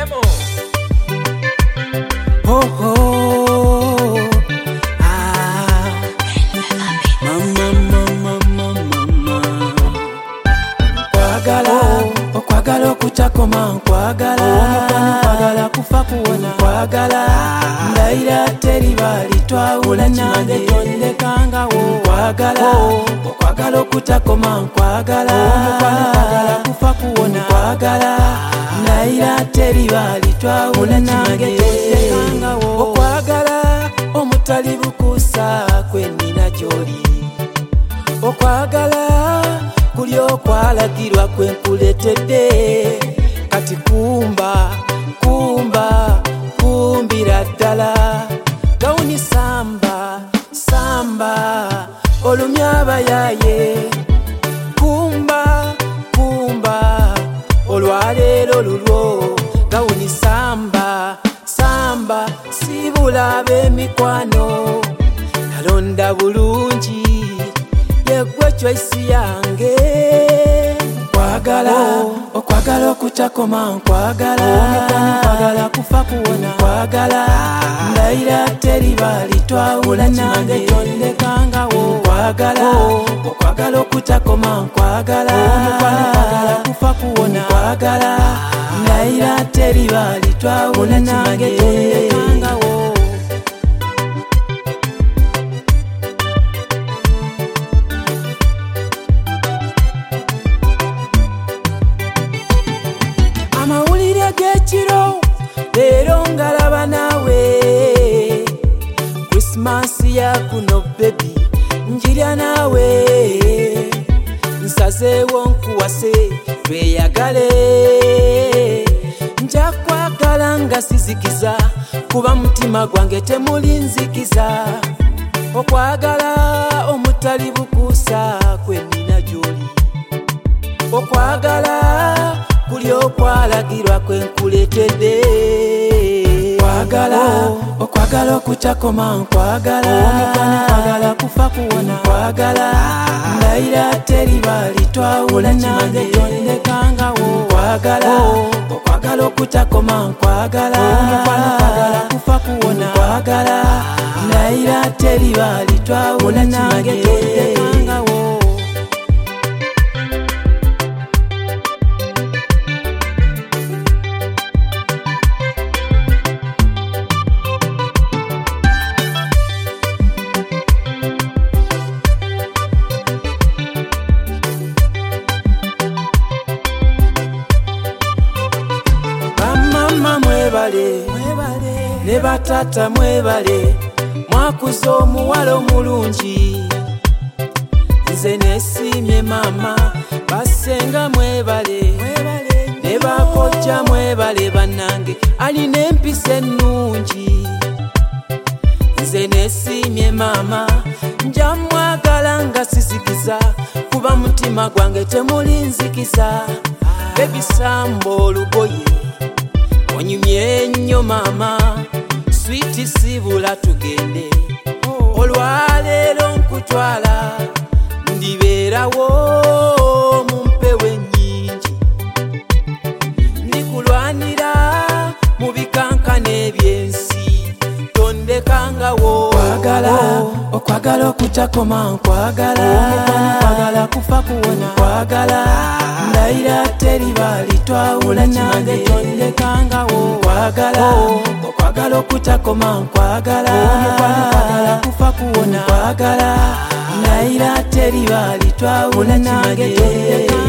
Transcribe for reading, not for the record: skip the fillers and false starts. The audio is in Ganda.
Oh oh, ah, mama. Kwagala okutakoma nkwagala kufa kuwona nkwagala ndayira teribali twawula nange tondekangawo nkwagala okutakoma nkwagala kufa kuwona nkwagala ndayira teribali twawula nange tondekangawo okwagala omutali bukusa kwenina gyoli okwagala kuli okwalagirwa kwenkuletedde kati kumbira ddala gawuni samba olumya abayaye kumba olwaleero lulwo gawuni samba sibula ab'emikwano nalonda bulungi yegwe choice yange okwagala okutakoma nkwagala kufa kuwona nkwagala ndayira teribali twawula nange tondekangawo okwagala okutakoma nkwagala kufa kuwona nkwagala ndayira teribali twawula nange tondekangawo amawulire g'ekiro leero ngalaba naawe krisimasi ya kuno bebi njirya naawe nsazeewo nkuwase tweyagale nja kwagala nga sizikiza kuba mutima gwange temuli nzikiza okwagala omutali bukuusa kwenina gy'oli okwagala kuli okwalagirwa kwenkuletedde okwagala okutakoma nkwagala kufa kuwona nkwagala ndayira teribali twawula nange tondekangawo okwagala okutakoma nkwagala kufa kuwona nkwagala ndayira teribali twawula nange tondekangawo ne batata mwebale mwakuza omuwala omulungi nze nesimye mama basenga mwebale ne bakojja mwebale bannange alina empisa ennungi nze nesimye mama nja mwagala nga sisikiza kuba mutima gwange temuli nzikiza bebisamba olugoye onyumye ennyo mama switi sibula tugende olwaleero nkutwala ndibeerawo mumpewe nnyingi ndikulwanira mu bikankana ebyensi tondekangawo okwagala okutakoma nkwagala kufa kuwona nkwagala ndayira teribali twawula nange tondekangawo okwagala okutakoma nkwagala kufa kuwona nkwagala ndayira teribali twawula nange tondekangawo